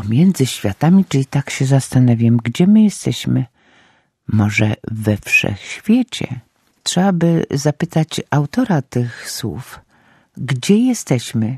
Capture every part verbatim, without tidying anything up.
Pomiędzy światami, czyli tak się zastanawiam, gdzie my jesteśmy? Może we wszechświecie? Trzeba by zapytać autora tych słów. Gdzie jesteśmy?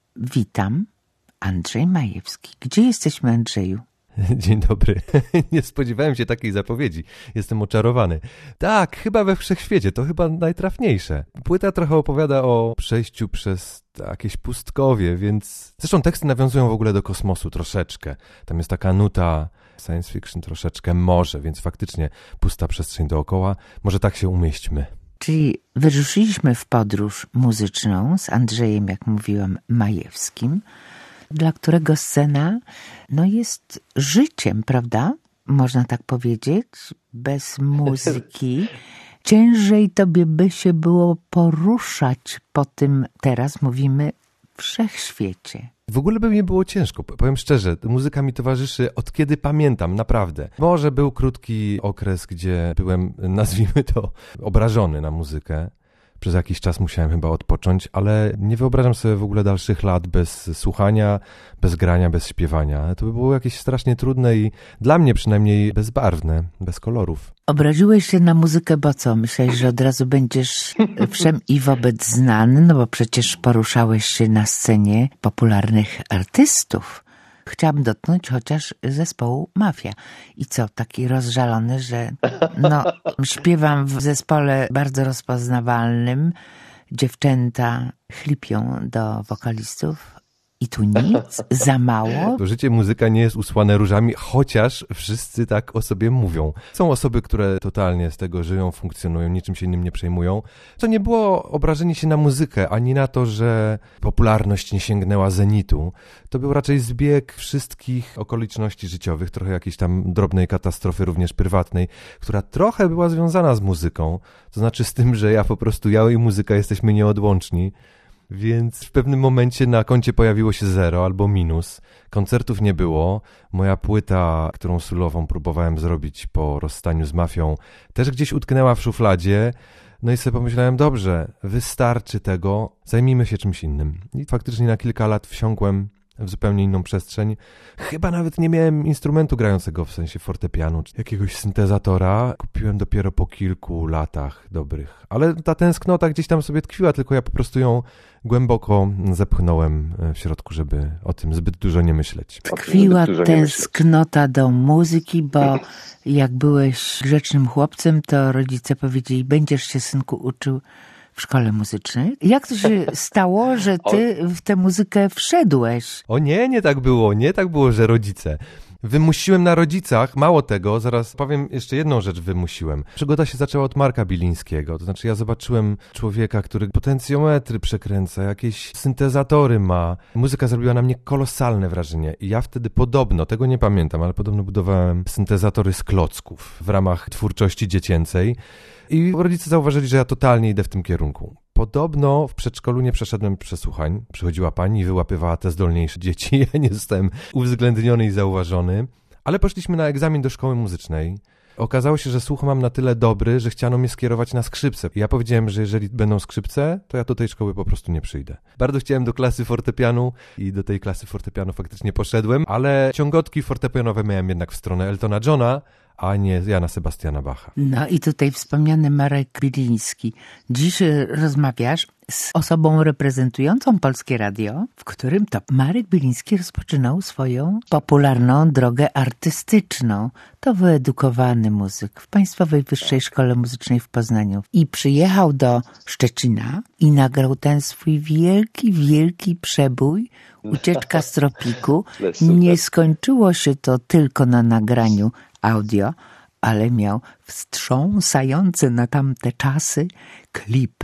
Witam, Andrzej Majewski. Gdzie jesteśmy, Andrzeju? Dzień dobry. Nie spodziewałem się takiej zapowiedzi. Jestem oczarowany. Tak, chyba we wszechświecie. To chyba najtrafniejsze. Płyta trochę opowiada o przejściu przez jakieś pustkowie, więc... Zresztą teksty nawiązują w ogóle do kosmosu troszeczkę. Tam jest taka nuta science fiction troszeczkę może, więc faktycznie pusta przestrzeń dookoła. Może tak się umieśćmy. Czyli wyruszyliśmy w podróż muzyczną z Andrzejem, jak mówiłam, Majewskim, dla którego scena no, jest życiem, prawda? Można tak powiedzieć, bez muzyki. Ciężej tobie by się było poruszać po tym, teraz mówimy, wszechświecie. W ogóle by mi było ciężko, powiem szczerze, muzyka mi towarzyszy od kiedy pamiętam, naprawdę. Może był krótki okres, gdzie byłem, nazwijmy to, obrażony na muzykę. Przez jakiś czas musiałem chyba odpocząć, ale nie wyobrażam sobie w ogóle dalszych lat bez słuchania, bez grania, bez śpiewania. To by było jakieś strasznie trudne i dla mnie przynajmniej bezbarwne, bez kolorów. Obraziłeś się na muzykę, bo co? Myślałeś, że od razu będziesz wszem i wobec znany, no bo przecież poruszałeś się na scenie popularnych artystów. Chciałam dotknąć chociaż zespołu Mafia. I co, taki rozżalony, że no, śpiewam w zespole bardzo rozpoznawalnym, dziewczęta chlipią do wokalistów i tu nic, za mało. To życie muzyka nie jest usłane różami, chociaż wszyscy tak o sobie mówią. Są osoby, które totalnie z tego żyją, funkcjonują, niczym się innym nie przejmują. To nie było obrażenie się na muzykę, ani na to, że popularność nie sięgnęła zenitu. To był raczej zbieg wszystkich okoliczności życiowych, trochę jakiejś tam drobnej katastrofy, również prywatnej, która trochę była związana z muzyką. To znaczy z tym, że ja po prostu, ja i muzyka jesteśmy nieodłączni. Więc w pewnym momencie na koncie pojawiło się zero albo minus. Koncertów nie było. Moja płyta, którą sulową próbowałem zrobić po rozstaniu z Mafią, też gdzieś utknęła w szufladzie. No i sobie pomyślałem, dobrze, wystarczy tego, zajmijmy się czymś innym. I faktycznie na kilka lat wsiąkłem w zupełnie inną przestrzeń. Chyba nawet nie miałem instrumentu grającego, w sensie fortepianu, czy jakiegoś syntezatora. Kupiłem dopiero po kilku latach dobrych. Ale ta tęsknota gdzieś tam sobie tkwiła, tylko ja po prostu ją głęboko zepchnąłem w środku, żeby o tym zbyt dużo nie myśleć. Tkwiła tęsknota do muzyki, bo jak byłeś grzecznym chłopcem, to rodzice powiedzieli, będziesz się, synku, uczył w szkole muzycznej. Jak to się stało, że ty w tę muzykę wszedłeś? O nie, nie tak było, nie tak było, że rodzice. Wymusiłem na rodzicach, mało tego, zaraz powiem jeszcze jedną rzecz wymusiłem. Przygoda się zaczęła od Marka Bilińskiego, to znaczy ja zobaczyłem człowieka, który potencjometry przekręca, jakieś syntezatory ma. Muzyka zrobiła na mnie kolosalne wrażenie i ja wtedy podobno, tego nie pamiętam, ale podobno budowałem syntezatory z klocków w ramach twórczości dziecięcej i rodzice zauważyli, że ja totalnie idę w tym kierunku. Podobno w przedszkolu nie przeszedłem przesłuchań. Przychodziła pani i wyłapywała te zdolniejsze dzieci. Ja nie zostałem uwzględniony i zauważony. Ale poszliśmy na egzamin do szkoły muzycznej. Okazało się, że słuch mam na tyle dobry, że chciano mnie skierować na skrzypce. I ja powiedziałem, że jeżeli będą skrzypce, to ja do tej szkoły po prostu nie przyjdę. Bardzo chciałem do klasy fortepianu i do tej klasy fortepianu faktycznie poszedłem, ale ciągotki fortepianowe miałem jednak w stronę Eltona Johna, a nie Jana Sebastiana Bacha. No i tutaj wspomniany Marek Biliński. Dziś rozmawiasz z osobą reprezentującą Polskie Radio, w którym to Marek Biliński rozpoczynał swoją popularną drogę artystyczną. To wyedukowany muzyk w Państwowej Wyższej Szkole Muzycznej w Poznaniu. I przyjechał do Szczecina i nagrał ten swój wielki, wielki przebój, Ucieczka z tropiku. Nie skończyło się to tylko na nagraniu audio, ale miał wstrząsający na tamte czasy klip,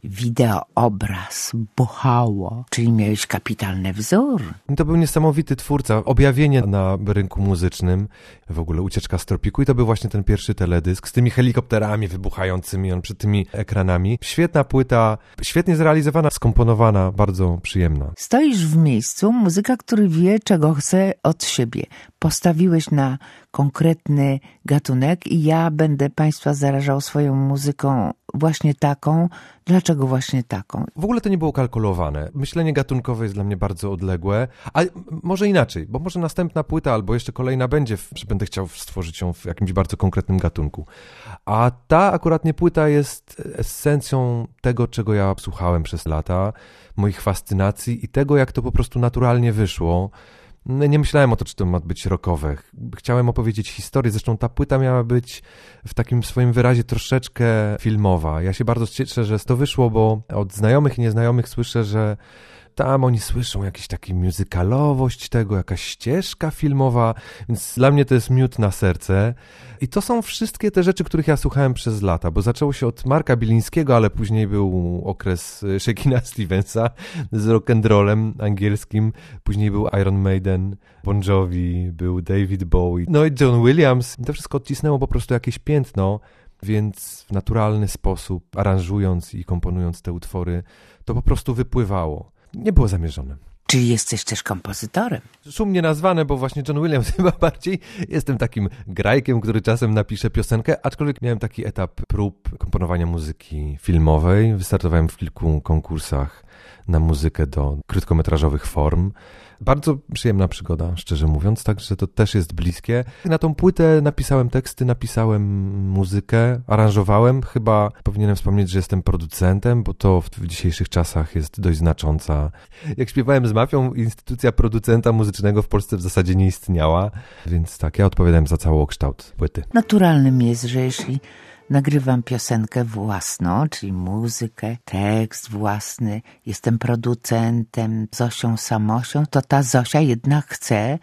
wideoobraz, buchało, czyli miałeś kapitalny wzór. To był niesamowity twórca, objawienie na rynku muzycznym, w ogóle Ucieczka z tropiku i to był właśnie ten pierwszy teledysk z tymi helikopterami wybuchającymi, on przed tymi ekranami. Świetna płyta, świetnie zrealizowana, skomponowana, bardzo przyjemna. Stoisz w miejscu, muzyka, który wie, czego chce od siebie. Postawiłeś na konkretny gatunek i ja będę będę Państwa zarażał swoją muzyką właśnie taką. Dlaczego właśnie taką? W ogóle to nie było kalkulowane. Myślenie gatunkowe jest dla mnie bardzo odległe, a może inaczej, bo może następna płyta albo jeszcze kolejna będzie, że będę chciał stworzyć ją w jakimś bardzo konkretnym gatunku. A ta akuratnie płyta jest esencją tego, czego ja słuchałem przez lata, moich fascynacji i tego, jak to po prostu naturalnie wyszło. Nie myślałem o to, czy to ma być rockowe. Chciałem opowiedzieć historię, zresztą ta płyta miała być w takim swoim wyrazie troszeczkę filmowa. Ja się bardzo cieszę, że to wyszło, bo od znajomych i nieznajomych słyszę, że tam oni słyszą jakąś taką muzykalowość tego, jakaś ścieżka filmowa, więc dla mnie to jest miód na serce. I to są wszystkie te rzeczy, których ja słuchałem przez lata, bo zaczęło się od Marka Bilińskiego, ale później był okres Shakina Stevensa z rock'n'rollem angielskim, później był Iron Maiden, Bon Jovi, był David Bowie, no i John Williams. To wszystko odcisnęło po prostu jakieś piętno, więc w naturalny sposób, aranżując i komponując te utwory, to po prostu wypływało. Nie było zamierzone. Czyli jesteś też kompozytorem? Szumnie nazwane, bo właśnie John Williams chyba bardziej. Jestem takim grajkiem, który czasem napisze piosenkę, aczkolwiek miałem taki etap prób komponowania muzyki filmowej. Wystartowałem w kilku konkursach na muzykę do krótkometrażowych form. Bardzo przyjemna przygoda, szczerze mówiąc, także to też jest bliskie. Na tą płytę napisałem teksty, napisałem muzykę, aranżowałem. Chyba powinienem wspomnieć, że jestem producentem, bo to w dzisiejszych czasach jest dość znacząca. Jak śpiewałem z Mafią, instytucja producenta muzycznego w Polsce w zasadzie nie istniała, więc tak, ja odpowiadałem za całokształt płyty. Naturalnym jest, że jeśli nagrywam piosenkę własną, czyli muzykę, tekst własny, jestem producentem, Zosią Samosią, to ta Zosia jednak chce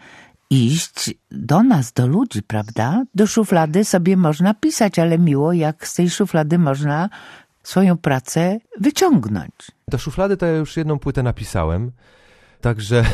iść do nas, do ludzi, prawda? Do szuflady sobie można pisać, ale miło, jak z tej szuflady można swoją pracę wyciągnąć. Do szuflady to ja już jedną płytę napisałem, także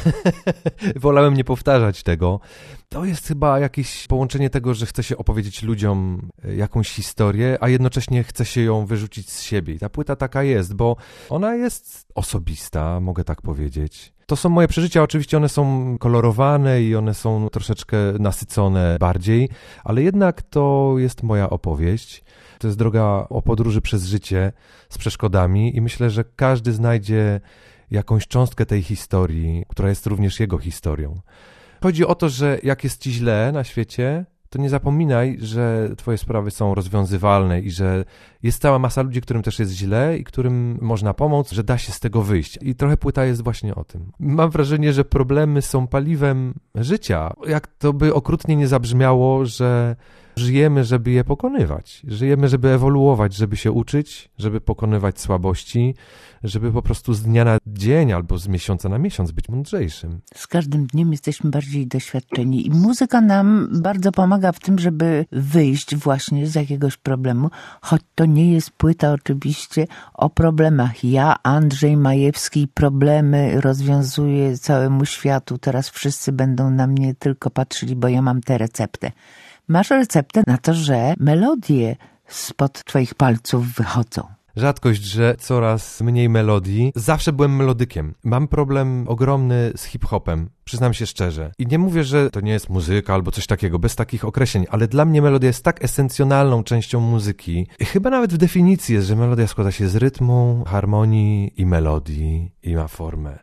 wolałem nie powtarzać tego. To jest chyba jakieś połączenie tego, że chce się opowiedzieć ludziom jakąś historię, a jednocześnie chce się ją wyrzucić z siebie. I ta płyta taka jest, bo ona jest osobista, mogę tak powiedzieć. To są moje przeżycia, oczywiście one są kolorowane i one są troszeczkę nasycone bardziej, ale jednak to jest moja opowieść. To jest droga o podróży przez życie z przeszkodami i myślę, że każdy znajdzie jakąś cząstkę tej historii, która jest również jego historią. Chodzi o to, że jak jest ci źle na świecie, to nie zapominaj, że twoje sprawy są rozwiązywalne i że jest cała masa ludzi, którym też jest źle i którym można pomóc, że da się z tego wyjść. I trochę płyta jest właśnie o tym. Mam wrażenie, że problemy są paliwem życia. Jak to by okrutnie nie zabrzmiało, że żyjemy, żeby je pokonywać. Żyjemy, żeby ewoluować, żeby się uczyć, żeby pokonywać słabości, żeby po prostu z dnia na dzień albo z miesiąca na miesiąc być mądrzejszym. Z każdym dniem jesteśmy bardziej doświadczeni i muzyka nam bardzo pomaga w tym, żeby wyjść właśnie z jakiegoś problemu, choć to nie jest płyta oczywiście o problemach. Ja, Andrzej Majewski, problemy rozwiązuję całemu światu. Teraz wszyscy będą na mnie tylko patrzyli, bo ja mam tę receptę. Masz receptę na to, że melodie spod twoich palców wychodzą. Rzadkość, że coraz mniej melodii. Zawsze byłem melodykiem. Mam problem ogromny z hip-hopem, przyznam się szczerze. I nie mówię, że to nie jest muzyka albo coś takiego, bez takich określeń, ale dla mnie melodia jest tak esencjonalną częścią muzyki. I chyba nawet w definicji jest, że melodia składa się z rytmu, harmonii i melodii i ma formę.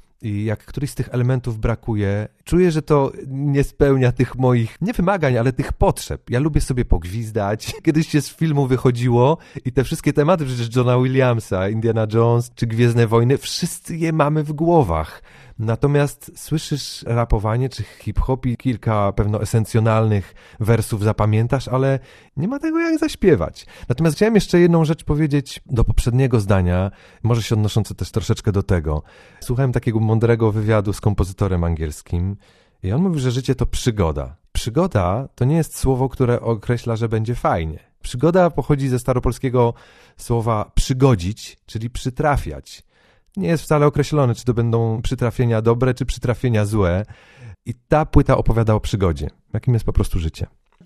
I jak któryś z tych elementów brakuje, czuję, że to nie spełnia tych moich, nie wymagań, ale tych potrzeb. Ja lubię sobie pogwizdać. Kiedyś się z filmu wychodziło i te wszystkie tematy, przecież Johna Williamsa, Indiana Jones czy Gwiezdne Wojny, wszyscy je mamy w głowach. Natomiast słyszysz rapowanie czy hip-hop i kilka pewno esencjonalnych wersów zapamiętasz, ale nie ma tego jak zaśpiewać. Natomiast chciałem jeszcze jedną rzecz powiedzieć do poprzedniego zdania, może się odnoszące też troszeczkę do tego. Słuchałem takiego mądrego wywiadu z kompozytorem angielskim i on mówił, że życie to przygoda. Przygoda to nie jest słowo, które określa, że będzie fajnie. Przygoda pochodzi ze staropolskiego słowa przygodzić, czyli przytrafiać. Nie jest wcale określone, czy to będą przytrafienia dobre, czy przytrafienia złe. I ta płyta opowiada o przygodzie, jakim jest po prostu życie.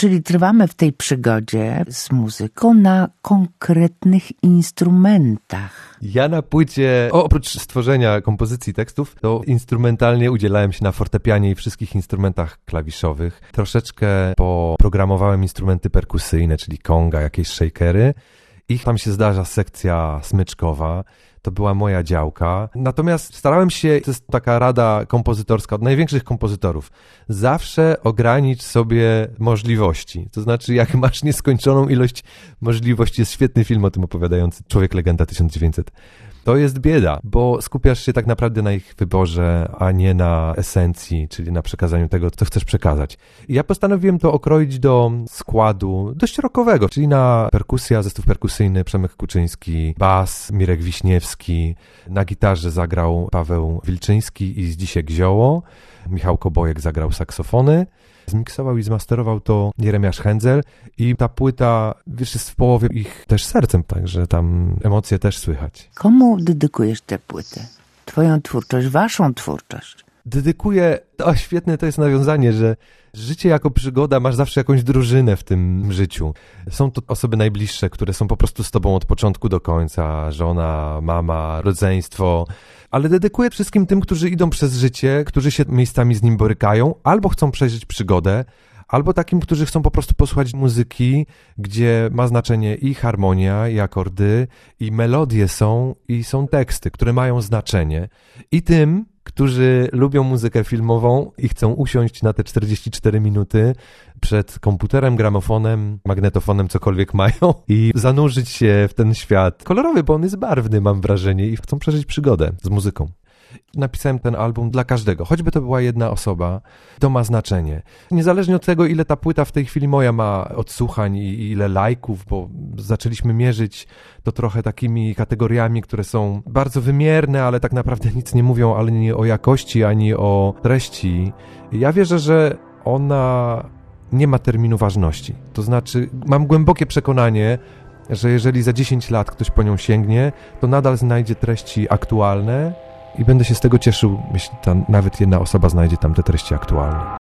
czyli trwamy w tej przygodzie z muzyką na konkretnych instrumentach. Ja na płycie, oprócz stworzenia kompozycji tekstów, to instrumentalnie udzielałem się na fortepianie i wszystkich instrumentach klawiszowych. Troszeczkę poprogramowałem instrumenty perkusyjne, czyli konga, jakieś shakery. I tam się zdarza sekcja smyczkowa. To była moja działka. Natomiast starałem się, to jest taka rada kompozytorska od największych kompozytorów, zawsze ogranicz sobie możliwości. To znaczy, jak masz nieskończoną ilość możliwości, jest świetny film o tym opowiadający, Człowiek Legenda tysiąc dziewięćset. To jest bieda, bo skupiasz się tak naprawdę na ich wyborze, a nie na esencji, czyli na przekazaniu tego, co chcesz przekazać. I ja postanowiłem to okroić do składu dość rockowego, czyli na perkusja, zestaw perkusyjny Przemek Kuczyński, bas Mirek Wiśniewski, na gitarze zagrał Paweł Wilczyński i Zdzisiek Zioło, Michał Kobojek zagrał saksofony. Zmiksował i zmasterował to Jeremiasz Hędzel i ta płyta, wiesz, jest w połowie ich też sercem, także tam emocje też słychać. Komu dedykujesz tę płytę? Twoją twórczość, waszą twórczość? Dedykuję, o świetne to jest nawiązanie, że życie jako przygoda, masz zawsze jakąś drużynę w tym życiu. Są to osoby najbliższe, które są po prostu z tobą od początku do końca, żona, mama, rodzeństwo, ale dedykuję wszystkim tym, którzy idą przez życie, którzy się miejscami z nim borykają, albo chcą przeżyć przygodę, albo takim, którzy chcą po prostu posłuchać muzyki, gdzie ma znaczenie i harmonia, i akordy, i melodie są, i są teksty, które mają znaczenie. I tym, którzy lubią muzykę filmową i chcą usiąść na te czterdzieści cztery minuty przed komputerem, gramofonem, magnetofonem, cokolwiek mają i zanurzyć się w ten świat kolorowy, bo on jest barwny, mam wrażenie, i chcą przeżyć przygodę z muzyką. Napisałem ten album dla każdego, choćby to była jedna osoba, to ma znaczenie. Niezależnie od tego, ile ta płyta w tej chwili moja ma odsłuchań i ile lajków, bo zaczęliśmy mierzyć to trochę takimi kategoriami, które są bardzo wymierne, ale tak naprawdę nic nie mówią ani o jakości, ani o treści. Ja wierzę, że ona nie ma terminu ważności. To znaczy, mam głębokie przekonanie, że jeżeli za dziesięć lat ktoś po nią sięgnie, to nadal znajdzie treści aktualne, i będę się z tego cieszył, jeśli ta nawet jedna osoba znajdzie tam te treści aktualne.